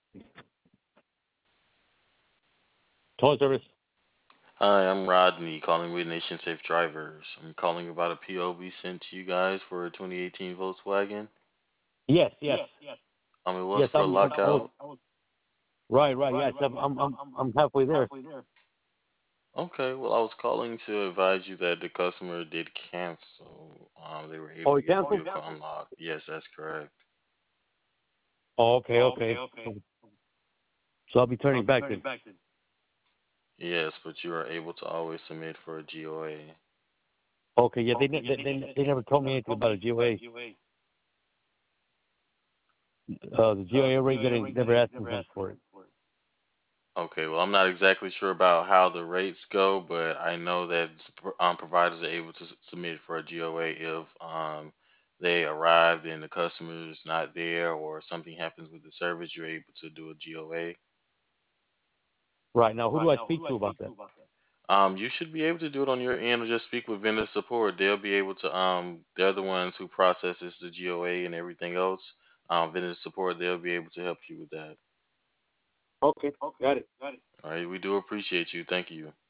Toll service. Hi, I'm Rodney, calling with Nation Safe Drivers. I'm calling about a PO we sent to you guys for a 2018 Volkswagen. Yes, yes, It was yes. for a I was lockout. right, right. Yes, I'm halfway there. Okay, well, I was calling to advise you that the customer did cancel. They were able Oh, to he get the canceled. vehicle unlocked. Yes, that's correct. Oh, okay, okay. So I'll be turning back then. Yes, but you are able to always submit for a GOA. Okay, yeah. They never told me anything about a GOA. The GOA rate didn't never asked me for it. Okay, well, I'm not exactly sure about how the rates go, but I know that providers are able to submit for a GOA if they arrived and the customer is not there or something happens with the service, you're able to do a GOA. Right now, who do I speak to about that? You should be able to do it on your end or just speak with vendor support. They'll be able to, they're the ones who processes the GOA and everything else. Vendor support, they'll be able to help you with that. Okay, got it. All right, we do appreciate you. Thank you.